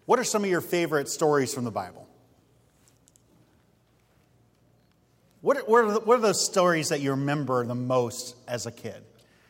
What are some of your favorite stories from the Bible? What are those stories that you remember the most as a kid?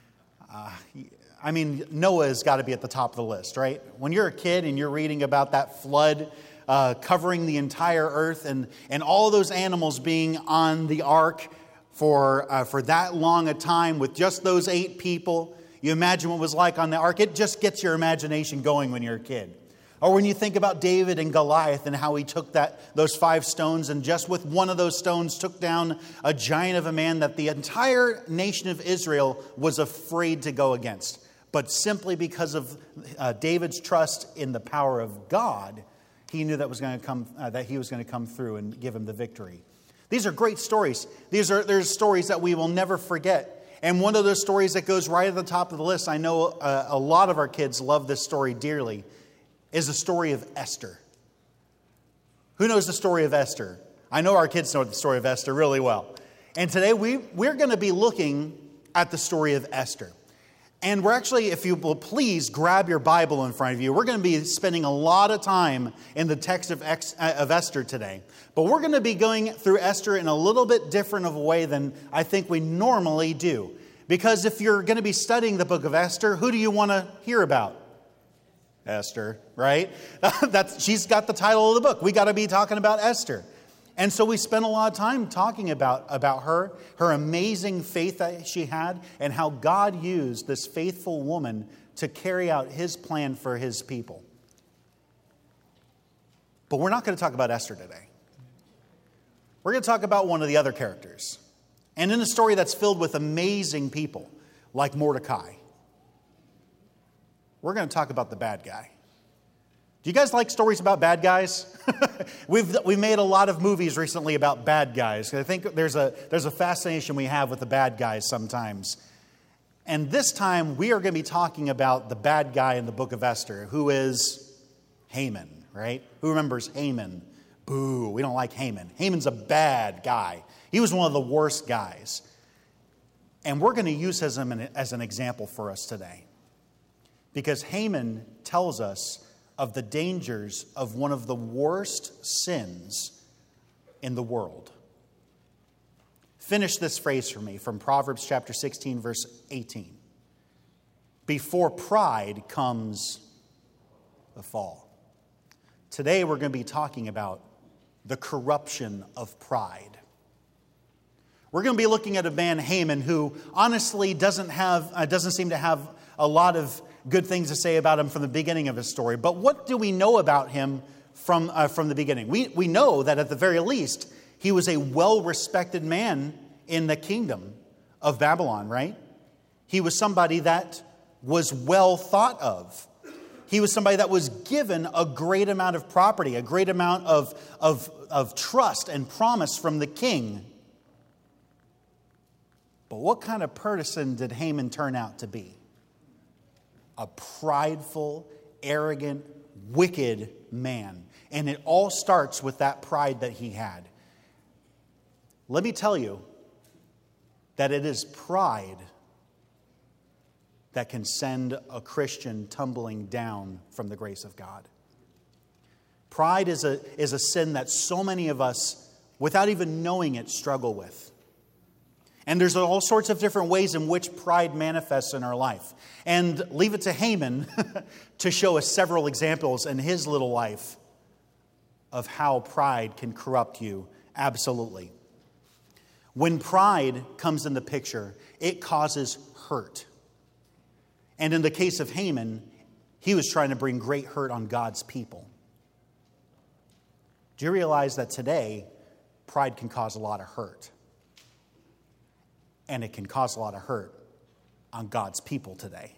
Noah's got to be at the top of the list, right? When you're a kid and you're reading about that flood covering the entire earth and all those animals being on the ark for that long a time with just those 8 people, you imagine what it was like on the ark. It just gets your imagination going when you're a kid. Or when you think about David and Goliath and how he took those 5 stones and just with one of those stones took down a giant of a man that the entire nation of Israel was afraid to go against. But simply because of David's trust in the power of God, he knew that he was going to come through and give him the victory. These are great stories. There's stories that we will never forget. And one of those stories that goes right at the top of the list, I know a lot of our kids love this story dearly, is the story of Esther. Who knows the story of Esther? I know our kids know the story of Esther really well. And today we're going to be looking at the story of Esther. And we're actually, if you will please grab your Bible in front of you, we're going to be spending a lot of time in the text of Esther today. But we're going to be going through Esther in a little bit different of a way than I think we normally do. Because if you're going to be studying the book of Esther, who do you want to hear about? Esther, right? She's got the title of the book. We got to be talking about Esther. And so we spent a lot of time talking about her amazing faith that she had, and how God used this faithful woman to carry out his plan for his people. But we're not going to talk about Esther today. We're going to talk about one of the other characters. And in a story that's filled with amazing people, like Mordecai, we're going to talk about the bad guy. Do you guys like stories about bad guys? We've made a lot of movies recently about bad guys. I think there's a fascination we have with the bad guys sometimes. And this time we are going to be talking about the bad guy in the book of Esther, who is Haman, right? Who remembers Haman? Boo, we don't like Haman. Haman's a bad guy. He was one of the worst guys. And we're going to use him as an example for us today. Because Haman tells us of the dangers of one of the worst sins in the world. Finish this phrase for me from Proverbs chapter 16, verse 18. Before pride comes the fall. Today we're going to be talking about the corruption of pride. We're going to be looking at a man, Haman, who honestly doesn't seem to have a lot of good things to say about him from the beginning of his story. But what do we know about him from the beginning? We know that at the very least, he was a well-respected man in the kingdom of Babylon, right? He was somebody that was well thought of. He was somebody that was given a great amount of property, a great amount of trust and promise from the king. But what kind of person did Haman turn out to be? A prideful, arrogant, wicked man. And it all starts with that pride that he had. Let me tell you that it is pride that can send a Christian tumbling down from the grace of God. Pride is a sin that so many of us, without even knowing it, struggle with. And there's all sorts of different ways in which pride manifests in our life. And leave it to Haman to show us several examples in his little life of how pride can corrupt you absolutely. When pride comes in the picture, it causes hurt. And in the case of Haman, he was trying to bring great hurt on God's people. Do you realize that today, pride can cause a lot of hurt? And it can cause a lot of hurt on God's people today.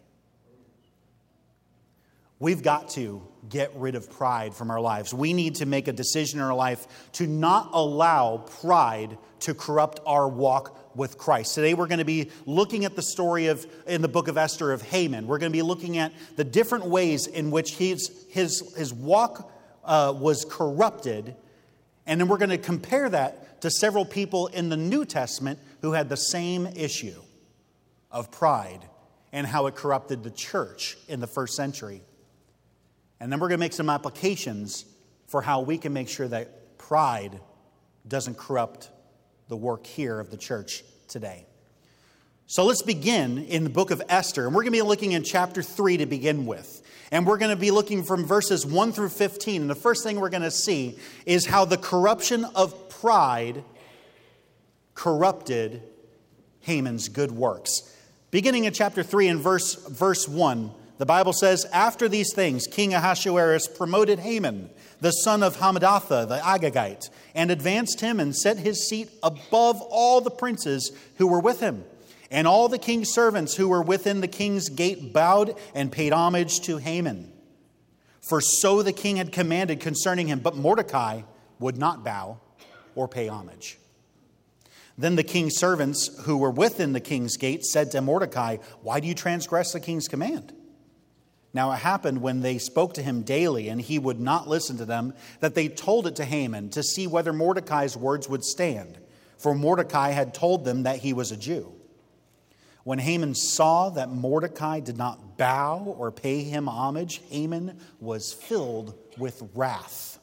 We've got to get rid of pride from our lives. We need to make a decision in our life to not allow pride to corrupt our walk with Christ. Today we're going to be looking at the story in the book of Esther of Haman. We're going to be looking at the different ways in which his walk was corrupted. And then we're going to compare that to several people in the New Testament who had the same issue of pride and how it corrupted the church in the first century. And then we're going to make some applications for how we can make sure that pride doesn't corrupt the work here of the church today. So let's begin in the book of Esther. And we're going to be looking in chapter 3 to begin with. And we're going to be looking from verses 1 through 15. And the first thing we're going to see is how the corruption of pride corrupted Haman's good works. Beginning in chapter 3 and verse 1, the Bible says, "After these things, King Ahasuerus promoted Haman, the son of Hammedatha, the Agagite, and advanced him and set his seat above all the princes who were with him. And all the king's servants who were within the king's gate bowed and paid homage to Haman. For so the king had commanded concerning him, but Mordecai would not bow or pay homage. Then the king's servants who were within the king's gate said to Mordecai, 'Why do you transgress the king's command?' Now it happened when they spoke to him daily and he would not listen to them, that they told it to Haman to see whether Mordecai's words would stand. For Mordecai had told them that he was a Jew. When Haman saw that Mordecai did not bow or pay him homage, Haman was filled with wrath.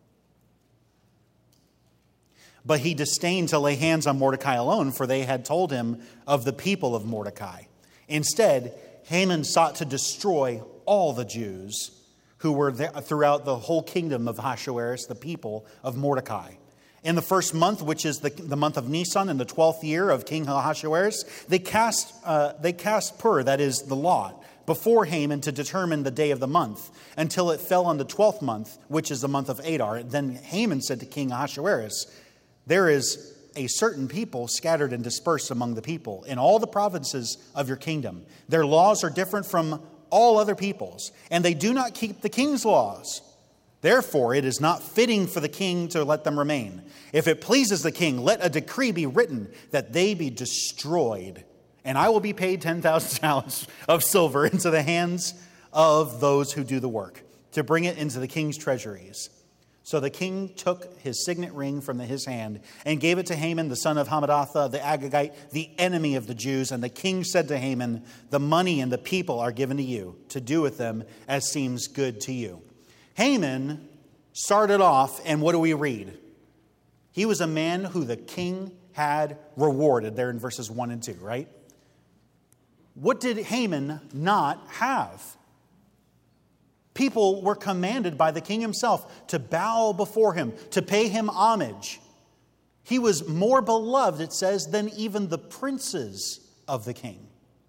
But he disdained to lay hands on Mordecai alone, for they had told him of the people of Mordecai. Instead, Haman sought to destroy all the Jews who were there throughout the whole kingdom of Ahasuerus, the people of Mordecai. In the first month, which is the month of Nisan, in the 12th year of King Ahasuerus, they cast pur, that is the lot, before Haman to determine the day of the month, until it fell on the 12th month, which is the month of Adar. Then Haman said to King Ahasuerus, 'There is a certain people scattered and dispersed among the people in all the provinces of your kingdom. Their laws are different from all other peoples, and they do not keep the king's laws. Therefore, it is not fitting for the king to let them remain. If it pleases the king, let a decree be written that they be destroyed, and I will be paid 10,000 talents of silver into the hands of those who do the work, to bring it into the king's treasuries.' So the king took his signet ring from his hand and gave it to Haman, the son of Hammedatha, the Agagite, the enemy of the Jews. And the king said to Haman, 'The money and the people are given to you to do with them as seems good to you.'" Haman started off, and what do we read? He was a man who the king had rewarded, there in verses 1 and 2, right? What did Haman not have? People were commanded by the king himself to bow before him, to pay him homage. He was more beloved, it says, than even the princes of the king.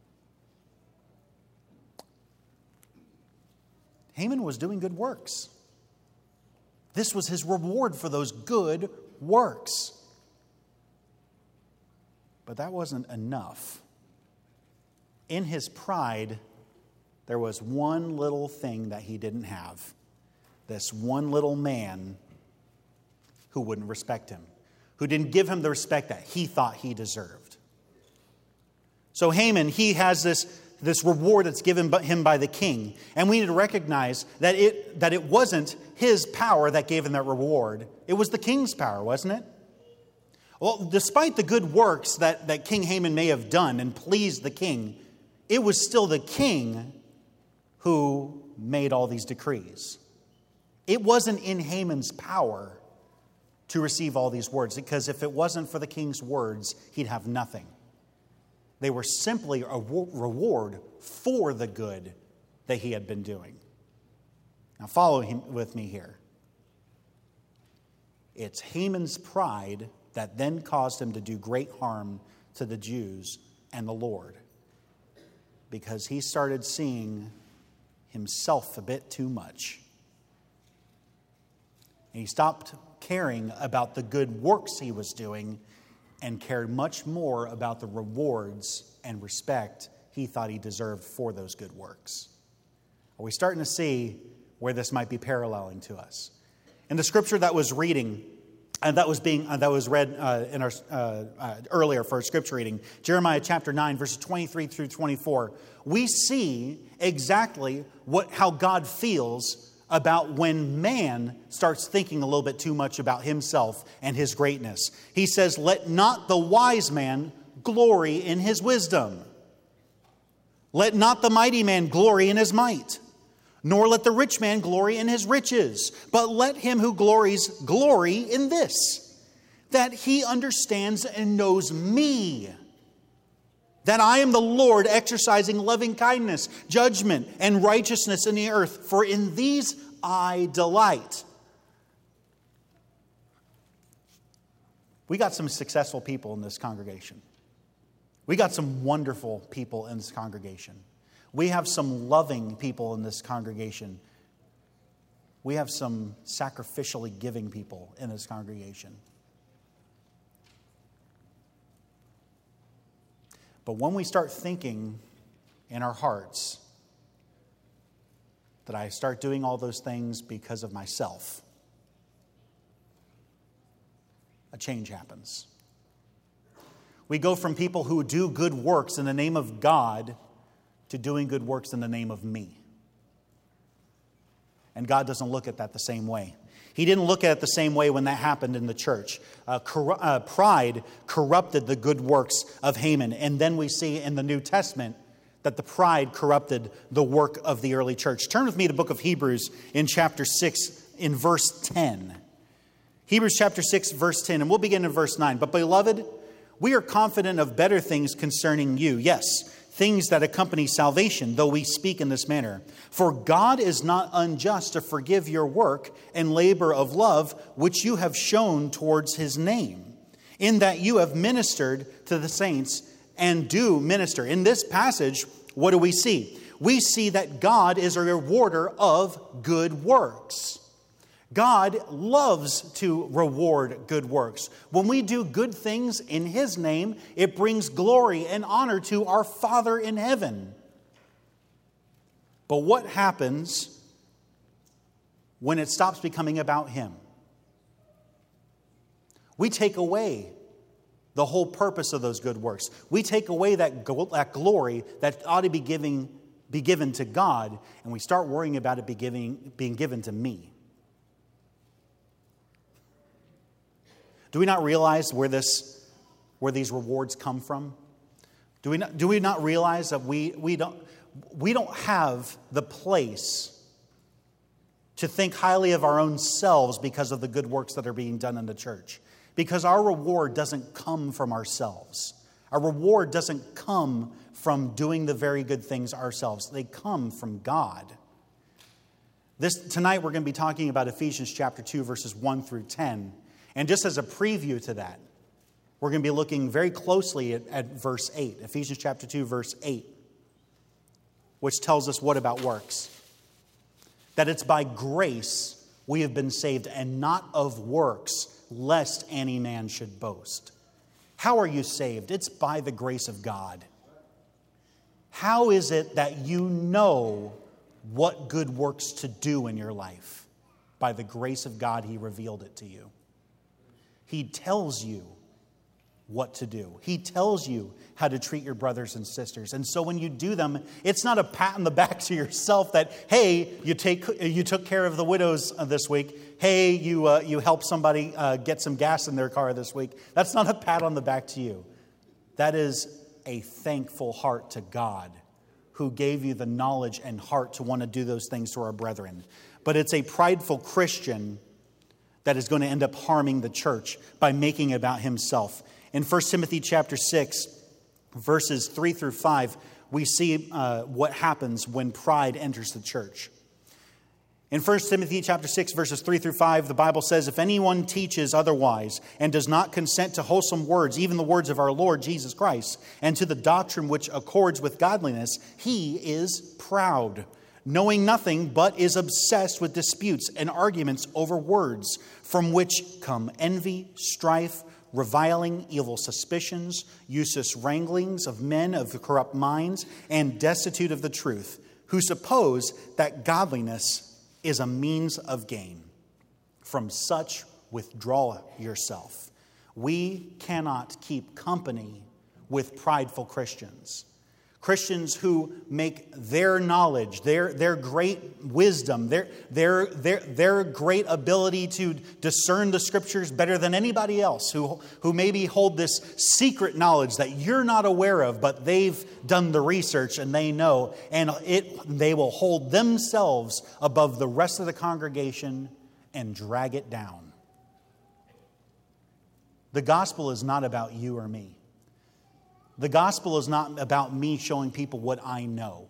Haman was doing good works. This was his reward for those good works. But that wasn't enough. In his pride, there was one little thing that he didn't have. This one little man who wouldn't respect him, who didn't give him the respect that he thought he deserved. So Haman, he has this reward that's given him by the king. And we need to recognize that it wasn't his power that gave him that reward. It was the king's power, wasn't it? Well, despite the good works that King Haman may have done and pleased the king, it was still the king who made all these decrees. It wasn't in Haman's power to receive all these words, because if it wasn't for the king's words, he'd have nothing. They were simply a reward for the good that he had been doing. Now follow him with me here. It's Haman's pride that then caused him to do great harm to the Jews and the Lord, because he started seeing himself a bit too much. And he stopped caring about the good works he was doing and cared much more about the rewards and respect he thought he deserved for those good works. Are we starting to see where this might be paralleling to us? In the scripture that was reading, and that was read in our earlier for our scripture reading, Jeremiah chapter 9, verses 23 through 24, we see exactly how God feels about when man starts thinking a little bit too much about himself and his greatness. He says, "Let not the wise man glory in his wisdom. Let not the mighty man glory in his might. Nor let the rich man glory in his riches, but let him who glories glory in this, that he understands and knows me, that I am the Lord exercising loving kindness, judgment, and righteousness in the earth, for in these I delight. We got some successful people in this congregation. We got some wonderful people in this congregation. We have some loving people in this congregation. We have some sacrificially giving people in this congregation. But when we start thinking in our hearts that I start doing all those things because of myself, a change happens. We go from people who do good works in the name of God to doing good works in the name of me. And God doesn't look at that the same way. He didn't look at it the same way when that happened in the church. Pride corrupted the good works of Haman. And then we see in the New Testament that the pride corrupted the work of the early church. Turn with me to the book of Hebrews in chapter 6 in verse 10. Hebrews chapter 6 verse 10, and we'll begin in verse 9. But beloved, we are confident of better things concerning you. Yes, things that accompany salvation, though we speak in this manner. For God is not unjust to forgive your work and labor of love, which you have shown towards his name, in that you have ministered to the saints and do minister. In this passage, what do we see? We see that God is a rewarder of good works. God loves to reward good works. When we do good things in his name, it brings glory and honor to our Father in heaven. But what happens when it stops becoming about him? We take away the whole purpose of those good works. We take away that glory that ought to be given to God, and we start worrying about it being given to me. Do we not realize where these rewards come from? Do we not realize that we don't have the place to think highly of our own selves because of the good works that are being done in the church? Because our reward doesn't come from ourselves. Our reward doesn't come from doing the very good things ourselves. They come from God. Tonight we're going to be talking about Ephesians chapter 2, verses 1 through 10. And just as a preview to that, we're going to be looking very closely at verse 8, Ephesians chapter 2, verse 8, which tells us what about works? That it's by grace we have been saved, and not of works, lest any man should boast. How are you saved? It's by the grace of God. How is it that you know what good works to do in your life? By the grace of God, he revealed it to you. He tells you what to do. He tells you how to treat your brothers and sisters. And so when you do them, it's not a pat on the back to yourself that, hey, you took care of the widows this week. Hey, you helped somebody get some gas in their car this week. That's not a pat on the back to you. That is a thankful heart to God, who gave you the knowledge and heart to want to do those things to our brethren. But it's a prideful Christian that is going to end up harming the church by making it about himself. In 1 Timothy chapter 6, verses 3 through 5, we see what happens when pride enters the church. In 1 Timothy chapter 6, verses 3 through 5, the Bible says, if anyone teaches otherwise and does not consent to wholesome words, even the words of our Lord Jesus Christ, and to the doctrine which accords with godliness, he is proud, knowing nothing, but is obsessed with disputes and arguments over words, from which come envy, strife, reviling, evil suspicions, useless wranglings of men of corrupt minds, and destitute of the truth, who suppose that godliness is a means of gain. From such withdraw yourself. We cannot keep company with prideful Christians. Christians who make their knowledge, their great wisdom, their great ability to discern the Scriptures better than anybody else, who maybe hold this secret knowledge that you're not aware of, but they've done the research and they know, and they will hold themselves above the rest of the congregation and drag it down. The gospel is not about you or me. The gospel is not about me showing people what I know.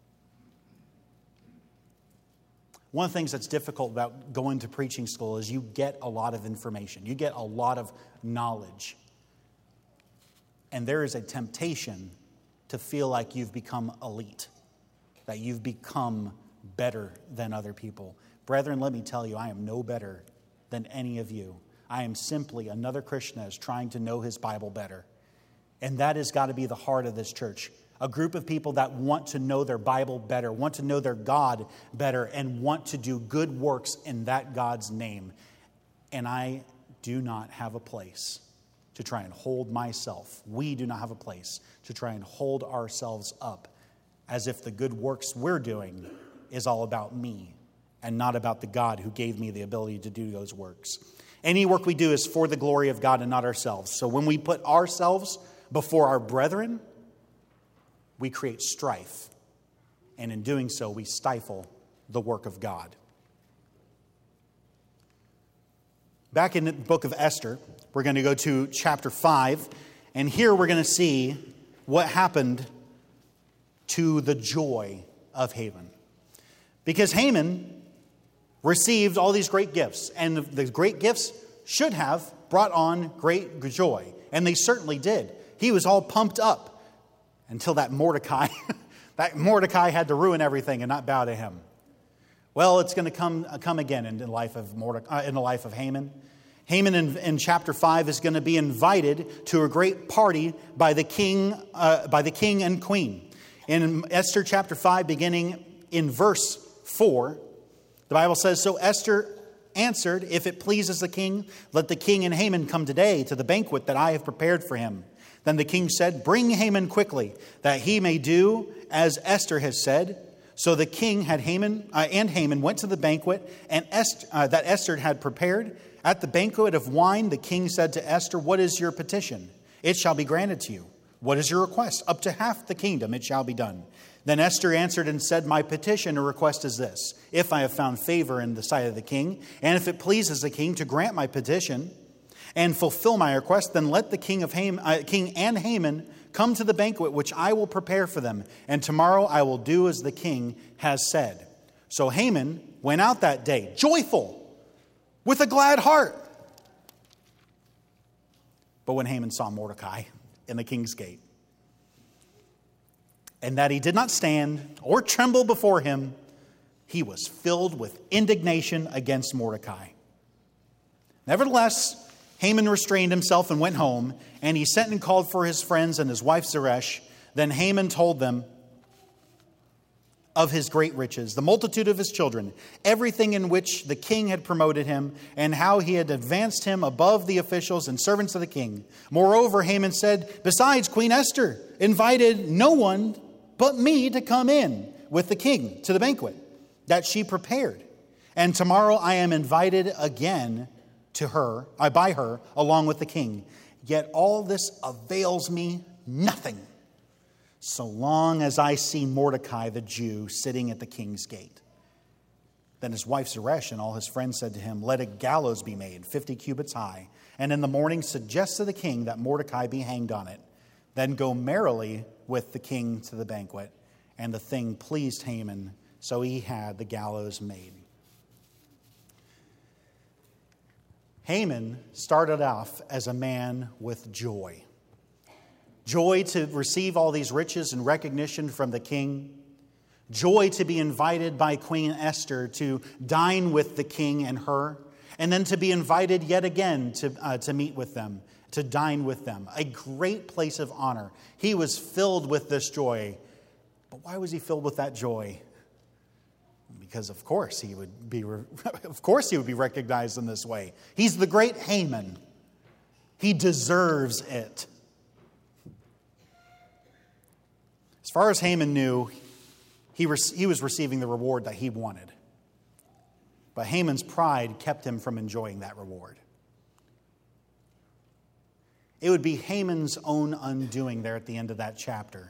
One of the things that's difficult about going to preaching school is you get a lot of information. You get a lot of knowledge. And there is a temptation to feel like you've become elite, that you've become better than other people. Brethren, let me tell you, I am no better than any of you. I am simply another Christian that is trying to know his Bible better. And that has got to be the heart of this church. A group of people that want to know their Bible better, want to know their God better, and want to do good works in that God's name. And I do not have a place to try and hold myself. We do not have a place to try and hold ourselves up as if the good works we're doing is all about me and not about the God who gave me the ability to do those works. Any work we do is for the glory of God and not ourselves. So when we put ourselves before our brethren, we create strife. And in doing so, we stifle the work of God. Back in the book of Esther, we're going to go to chapter 5. And here we're going to see what happened to the joy of Haman. Because Haman received all these great gifts. And the great gifts should have brought on great joy. And they certainly did. He was all pumped up until that Mordecai had to ruin everything and not bow to him. Well, it's going to come again in the life of Haman. Haman in chapter 5 is going to be invited to a great party by the king and queen. In Esther chapter 5, beginning in verse 4, the Bible says, "So Esther answered, 'If it pleases the king, let the king and Haman come today to the banquet that I have prepared for him.' Then the king said, 'Bring Haman quickly, that he may do as Esther has said.' So the king had Haman went to the banquet that Esther had prepared. At the banquet of wine, the king said to Esther, 'What is your petition? It shall be granted to you. What is your request? Up to half the kingdom it shall be done.' Then Esther answered and said, 'My petition or request is this: if I have found favor in the sight of the king, and if it pleases the king to grant my petition and fulfill my request, then let the king and Haman come to the banquet which I will prepare for them, and tomorrow I will do as the king has said.' So Haman went out that day, joyful, with a glad heart. But when Haman saw Mordecai in the king's gate, and that he did not stand or tremble before him, he was filled with indignation against Mordecai. Nevertheless, Haman restrained himself and went home, and he sent and called for his friends and his wife Zeresh. Then Haman told them of his great riches, the multitude of his children, everything in which the king had promoted him, and how he had advanced him above the officials and servants of the king. Moreover, Haman said, 'Besides, Queen Esther invited no one but me to come in with the king to the banquet that she prepared. And tomorrow I am invited again to her, by her, along with the king. Yet all this avails me nothing, so long as I see Mordecai the Jew sitting at the king's gate.' Then his wife Zeresh and all his friends said to him, 'Let a gallows be made, 50 cubits high, and in the morning suggest to the king that Mordecai be hanged on it. Then go merrily with the king to the banquet.' And the thing pleased Haman, so he had the gallows made." Haman started off as a man with joy. Joy to receive all these riches and recognition from the king. Joy to be invited by Queen Esther to dine with the king and her. And then to be invited yet again to meet with them, to dine with them. A great place of honor. He was filled with this joy. But why was he filled with that joy? Because of course he would be recognized in this way. He's the great Haman. He deserves it. As far as Haman knew, he was receiving the reward that he wanted. But Haman's pride kept him from enjoying that reward. It would be Haman's own undoing there at the end of that chapter,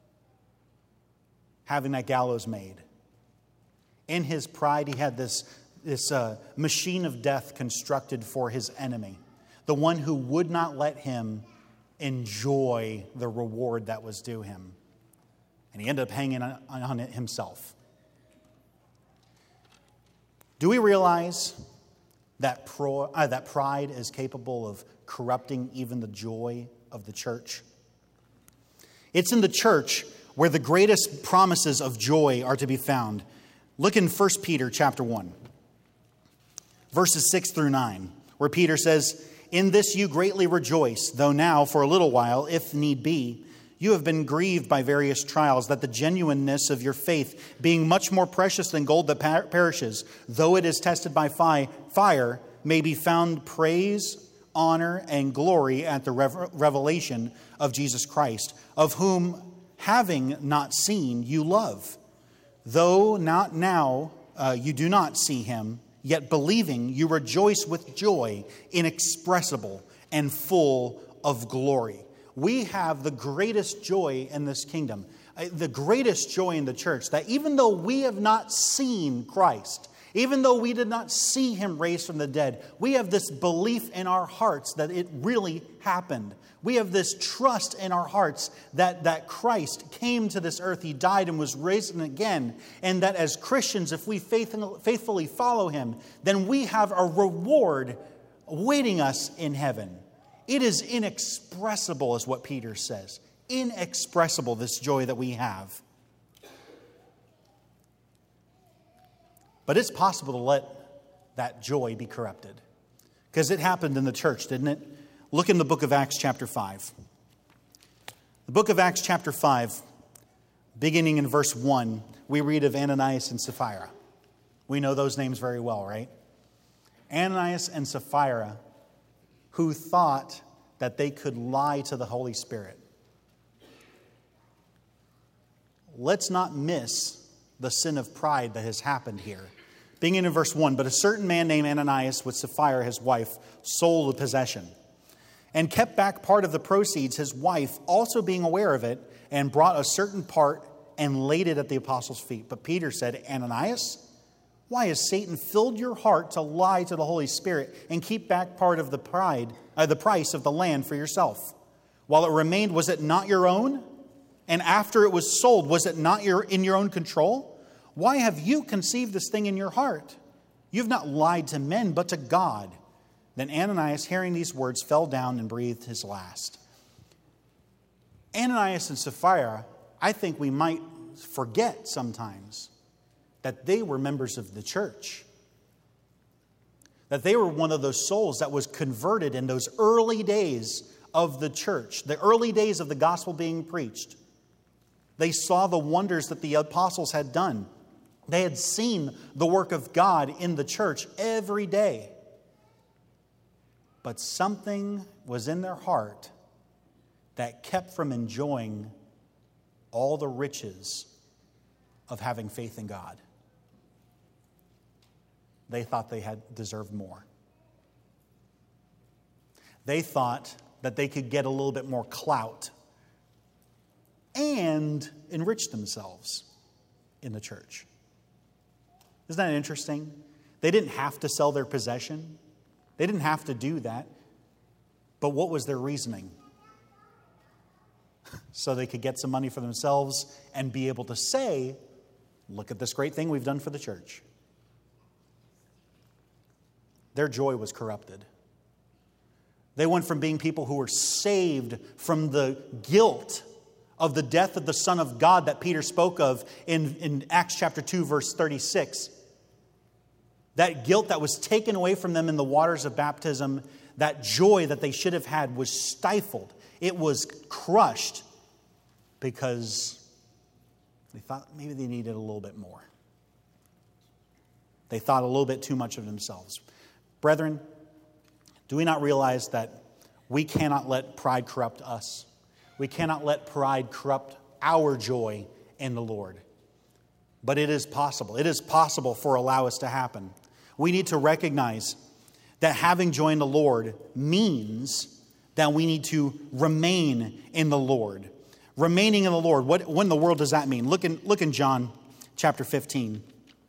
having that gallows made. In his pride, he had this machine of death constructed for his enemy, the one who would not let him enjoy the reward that was due him. And he ended up hanging on it himself. Do we realize that pride is capable of corrupting even the joy of the church? It's in the church where the greatest promises of joy are to be found. Look in 1 Peter chapter 1, verses 6 through 9, where Peter says, "In this you greatly rejoice, though now for a little while, if need be, you have been grieved by various trials, that the genuineness of your faith, being much more precious than gold that perishes, though it is tested by fire, may be found praise, honor, and glory at the revelation of Jesus Christ, of whom, having not seen, you love. Though not now you do not see him, yet believing you rejoice with joy inexpressible and full of glory." We have the greatest joy in this kingdom, the greatest joy in the church, that even though we have not seen Christ, even though we did not see him raised from the dead, we have this belief in our hearts that it really happened. We have this trust in our hearts that Christ came to this earth, he died and was raised again, and that as Christians, if we faithfully follow him, then we have a reward awaiting us in heaven. It is inexpressible, is what Peter says. Inexpressible, this joy that we have. But it's possible to let that joy be corrupted. Because it happened in the church, didn't it? Look in the book of Acts chapter 5. The book of Acts chapter 5, beginning in verse 1, we read of Ananias and Sapphira. We know those names very well, right? Ananias and Sapphira, who thought that they could lie to the Holy Spirit. Let's not miss the sin of pride that has happened here. Beginning in verse 1, "But a certain man named Ananias with Sapphira his wife sold a possession and kept back part of the proceeds, his wife also being aware of it, and brought a certain part and laid it at the apostles' feet. But Peter said, 'Ananias, why has Satan filled your heart to lie to the Holy Spirit and keep back part of the price of the land for yourself? While it remained, was it not your own? And after it was sold, was it not in your own control? Why have you conceived this thing in your heart? You have not lied to men, but to God.' Then Ananias, hearing these words, fell down and breathed his last." Ananias and Sapphira, I think we might forget sometimes that they were members of the church. That they were one of those souls that was converted in those early days of the church, the early days of the gospel being preached. They saw the wonders that the apostles had done. They had seen the work of God in the church every day. But something was in their heart that kept from enjoying all the riches of having faith in God. They thought they had deserved more. They thought that they could get a little bit more clout and enrich themselves in the church. Isn't that interesting? They didn't have to sell their possession. They didn't have to do that. But what was their reasoning? So they could get some money for themselves and be able to say, "Look at this great thing we've done for the church." Their joy was corrupted. They went from being people who were saved from the guilt of the death of the Son of God that Peter spoke of in Acts chapter 2, verse 36. That guilt that was taken away from them in the waters of baptism, that joy that they should have had was stifled. It was crushed because they thought maybe they needed a little bit more. They thought a little bit too much of themselves. Brethren, do we not realize that we cannot let pride corrupt us? We cannot let pride corrupt our joy in the Lord. But it is possible. It is possible for allow us to happen. We need to recognize that having joy in the Lord means that we need to remain in the Lord. Remaining in the Lord. What in the world does that mean? Look in John chapter 15.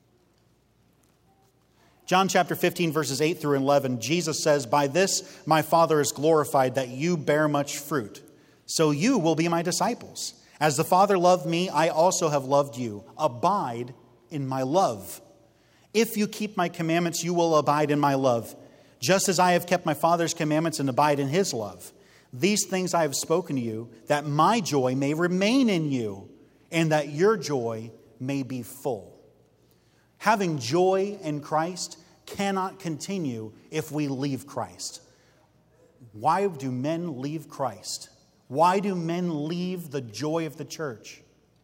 John chapter 15, verses 8 through 11, Jesus says, "By this my Father is glorified, that you bear much fruit. So you will be my disciples. As the Father loved me, I also have loved you. Abide in my love. If you keep my commandments, you will abide in my love, just as I have kept my Father's commandments and abide in his love. These things I have spoken to you, that my joy may remain in you, and that your joy may be full." Having joy in Christ cannot continue if we leave Christ. Why do men leave Christ? Why do men leave the joy of the church?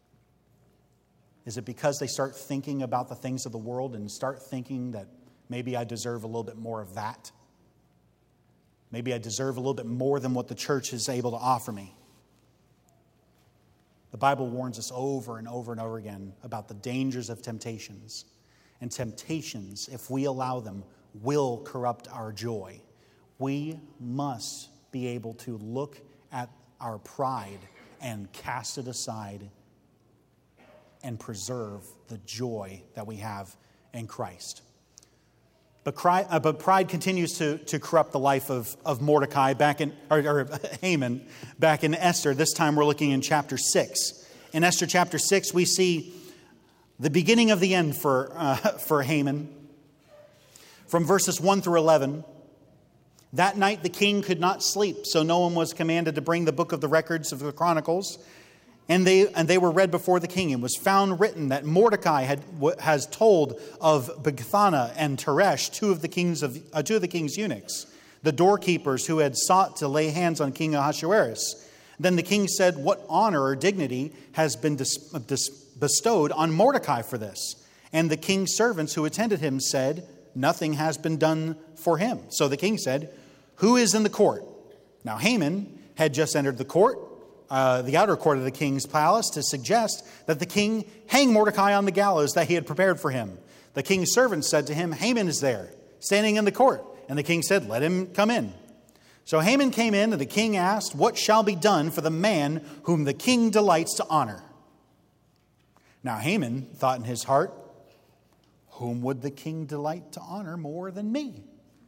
Is it because they start thinking about the things of the world and start thinking that maybe I deserve a little bit more of that? Maybe I deserve a little bit more than what the church is able to offer me? The Bible warns us over and over and over again about the dangers of temptations. And temptations, if we allow them, will corrupt our joy. We must be able to look at our pride and cast it aside and preserve the joy that we have in Christ. But pride continues to corrupt the life of Mordecai or Haman back in Esther. This time we're looking in chapter 6. In Esther chapter 6, we see the beginning of the end for Haman. From verses 1 through 11. "That night the king could not sleep, so no one was commanded to bring the book of the records of the Chronicles. And they were read before the king. It was found written that Mordecai has told of Bigthana and Teresh, two of the king's eunuchs, the doorkeepers who had sought to lay hands on King Ahasuerus. Then the king said, 'What honor or dignity has been bestowed on Mordecai for this?' And the king's servants who attended him said, 'Nothing has been done for him.' So the king said, 'Who is in the court?' Now Haman had just entered the court, the outer court of the king's palace, to suggest that the king hang Mordecai on the gallows that he had prepared for him. The king's servants said to him, 'Haman is there, standing in the court.' And the king said, 'Let him come in.' So Haman came in, and the king asked, 'What shall be done for the man whom the king delights to honor?' Now Haman thought in his heart, 'Whom would the king delight to honor more than me?'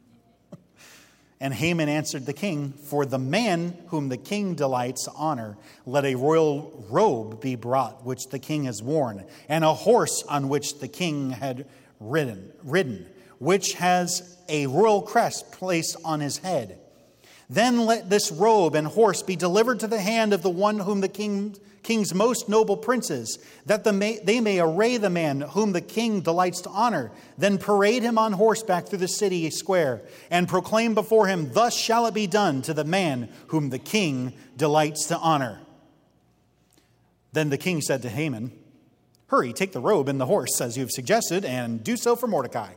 And Haman answered the king, 'For the man whom the king delights to honor, let a royal robe be brought, which the king has worn, and a horse on which the king had ridden, which has a royal crest placed on his head. Then let this robe and horse be delivered to the hand of the one whom the king's most noble princes, that they may array the man whom the king delights to honor. Then parade him on horseback through the city square, and proclaim before him, thus shall it be done to the man whom the king delights to honor.' Then the king said to Haman, 'Hurry, take the robe and the horse, as you have suggested, and do so for Mordecai.'"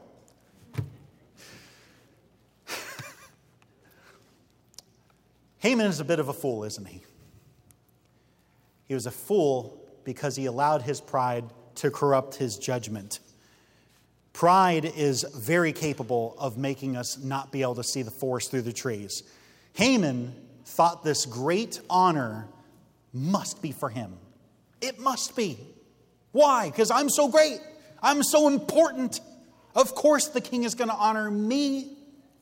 Haman is a bit of a fool, isn't he? He was a fool because he allowed his pride to corrupt his judgment. Pride is very capable of making us not be able to see the forest through the trees. Haman thought this great honor must be for him. It must be. Why? Because I'm so great. I'm so important. Of course the king is going to honor me.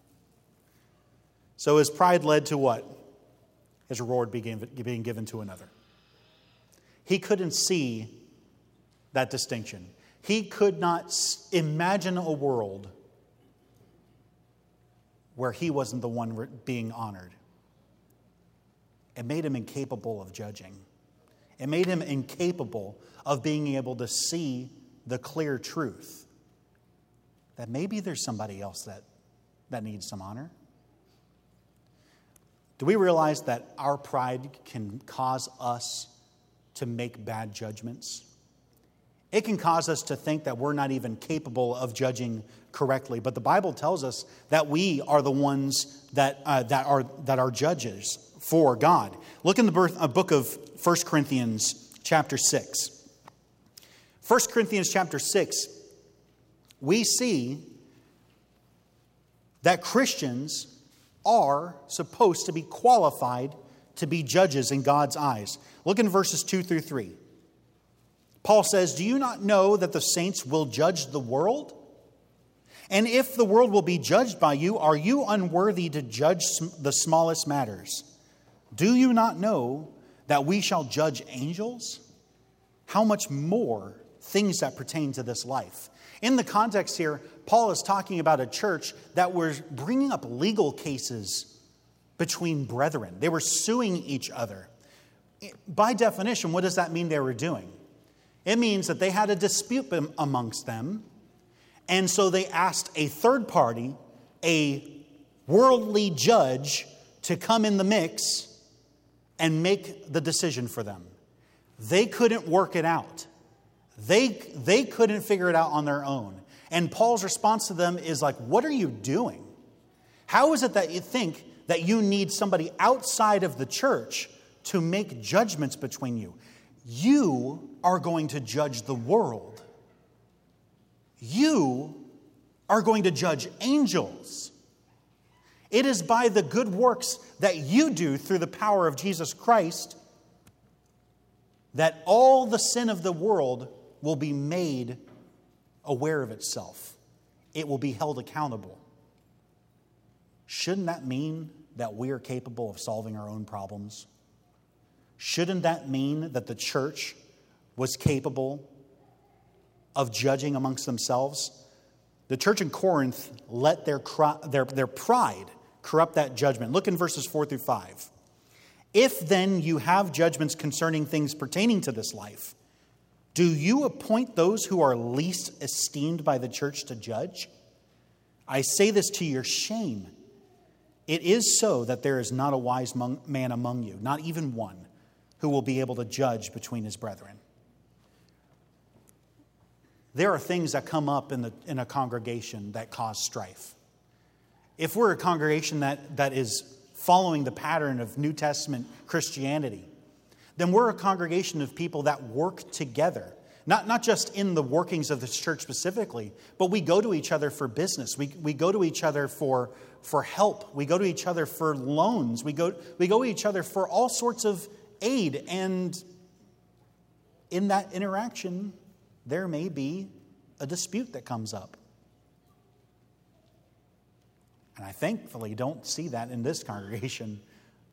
So his pride led to what? His reward being given to another. He couldn't see that distinction. He could not imagine a world where he wasn't the one being honored. It made him incapable of judging. It made him incapable of being able to see the clear truth that maybe there's somebody else that needs some honor. Do we realize that our pride can cause us to make bad judgments? It can cause us to think that we're not even capable of judging correctly. But the Bible tells us that we are the ones that are judges for God. Look in the book of 1 Corinthians chapter 6. 1 Corinthians chapter 6, we see that Christians are supposed to be qualified to be judges in God's eyes. Look in verses 2 through 3. Paul says, "Do you not know that the saints will judge the world? And if the world will be judged by you, are you unworthy to judge the smallest matters? Do you not know that we shall judge angels? How much more things that pertain to this life?" In the context here, Paul is talking about a church that was bringing up legal cases between brethren. They were suing each other. By definition, what does that mean they were doing? It means that they had a dispute amongst them, and so they asked a third party, a worldly judge, to come in the mix and make the decision for them. They couldn't work it out. They couldn't figure it out on their own. And Paul's response to them is like, what are you doing? How is it that you think that you need somebody outside of the church to make judgments between you? You are going to judge the world. You are going to judge angels. It is by the good works that you do through the power of Jesus Christ that all the sin of the world will be made aware of itself. It will be held accountable. Shouldn't that mean that we are capable of solving our own problems? Shouldn't that mean that the church was capable of judging amongst themselves? The church in Corinth let their pride corrupt that judgment. Look in verses 4 through 5. "If then you have judgments concerning things pertaining to this life, do you appoint those who are least esteemed by the church to judge? I say this to your shame. It is so that there is not a wise man among you, not even one, who will be able to judge between his brethren." There are things that come up in a congregation that cause strife. If we're a congregation that is following the pattern of New Testament Christianity, then we're a congregation of people that work together. Not just in the workings of this church specifically, but we go to each other for business. We go to each other for help. We go to each other for loans. We go to each other for all sorts of aid. And in that interaction, there may be a dispute that comes up. And I thankfully don't see that in this congregation.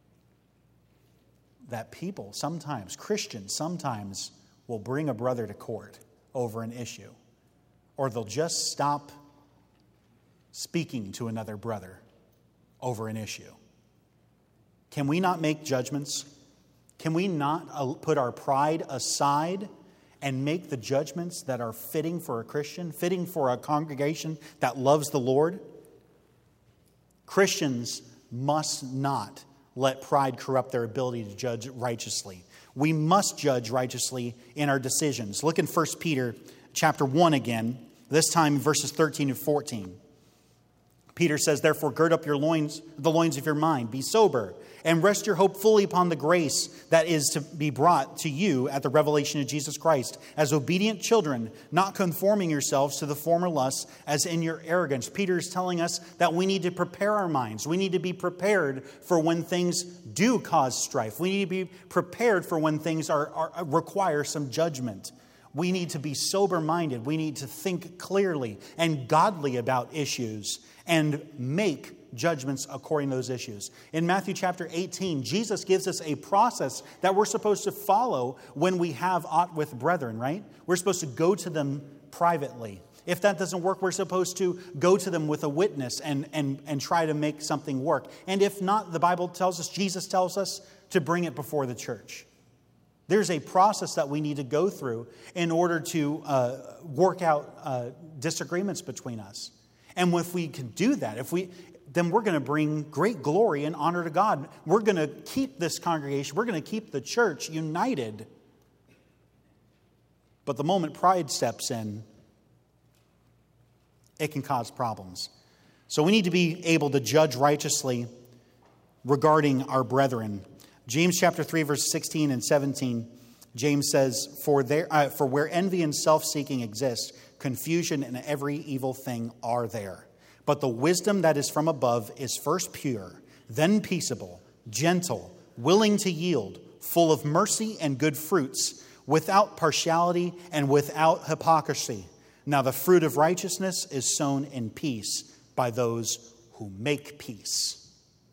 That people sometimes, Christians sometimes, will bring a brother to court over an issue. Or they'll just stop speaking to another brother over an issue. Can we not make judgments? Can we not put our pride aside and make the judgments that are fitting for a Christian, fitting for a congregation that loves the Lord? Christians must not let pride corrupt their ability to judge righteously. We must judge righteously in our decisions. Look in 1 Peter chapter 1 again, this time verses 13 and 14. Peter says, "Therefore gird up your loins, the loins of your mind, be sober, and rest your hope fully upon the grace that is to be brought to you at the revelation of Jesus Christ, as obedient children, not conforming yourselves to the former lusts as in your arrogance." Peter is telling us that we need to prepare our minds. We need to be prepared for when things do cause strife. We need to be prepared for when things require some judgment. We need to be sober-minded. We need to think clearly and godly about issues and make judgments according to those issues. In Matthew chapter 18, Jesus gives us a process that we're supposed to follow when we have aught with brethren, right? We're supposed to go to them privately. If that doesn't work, we're supposed to go to them with a witness and try to make something work. And if not, the Bible tells us, Jesus tells us to bring it before the church. There's a process that we need to go through in order to work out disagreements between us. And if we can do that, then we're going to bring great glory and honor to God. We're going to keep this congregation, we're going to keep the church united. But the moment pride steps in, it can cause problems. So we need to be able to judge righteously regarding our brethren. James chapter 3, verse 16 and 17 James says, for where envy and self-seeking exist, confusion and every evil thing are there. But the wisdom that is from above is first pure, then peaceable, gentle, willing to yield, full of mercy and good fruits, without partiality and without hypocrisy. Now the fruit of righteousness is sown in peace by those who make peace.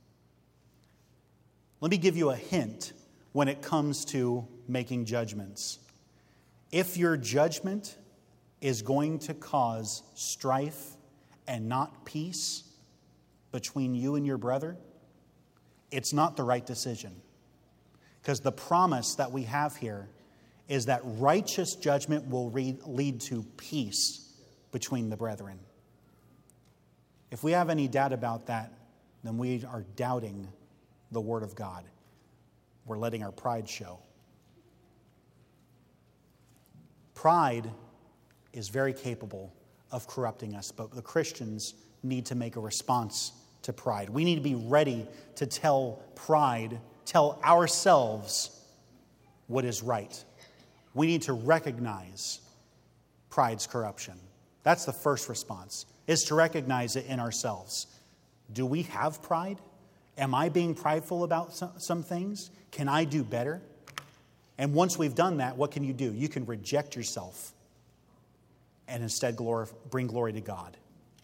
Let me give you a hint when it comes to making judgments. If your judgment is going to cause strife and not peace between you and your brother, it's not the right decision. Because the promise that we have here is that righteous judgment will lead to peace between the brethren. If we have any doubt about that, then we are doubting the Word of God. We're letting our pride show. Pride is very capable of corrupting us, but the Christians need to make a response to pride. We need to be ready to tell ourselves what is right. We need to recognize pride's corruption. That's the first response, is to recognize it in ourselves. Do we have pride? Am I being prideful about some things? Can I do better? And once we've done that, what can you do? You can reject yourself and instead bring glory to God.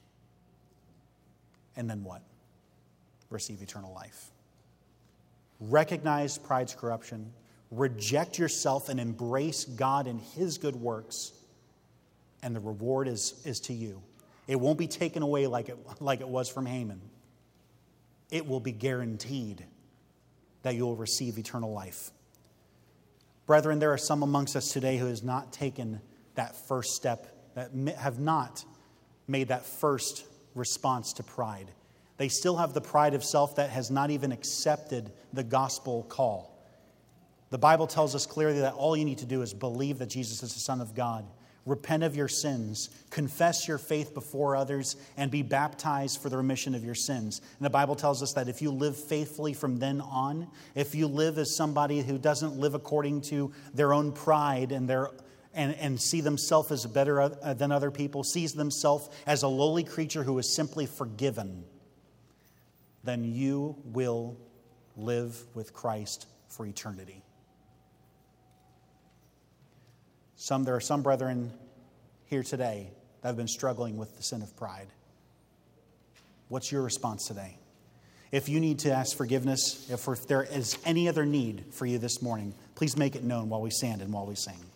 And then what? Receive eternal life. Recognize pride's corruption. Reject yourself and embrace God and His good works. And the reward is to you. It won't be taken away like it was from Haman. It will be guaranteed that you will receive eternal life. Brethren, there are some amongst us today who has not taken that first step, that have not made that first response to pride. They still have the pride of self that has not even accepted the gospel call. The Bible tells us clearly that all you need to do is believe that Jesus is the Son of God, repent of your sins, confess your faith before others, and be baptized for the remission of your sins. And the Bible tells us that if you live faithfully from then on, if you live as somebody who doesn't live according to their own pride and see themselves as better than other people, sees themselves as a lowly creature who is simply forgiven, then you will live with Christ for eternity. There are some brethren here today that have been struggling with the sin of pride. What's your response today? If you need to ask forgiveness, if there is any other need for you this morning, please make it known while we stand and while we sing.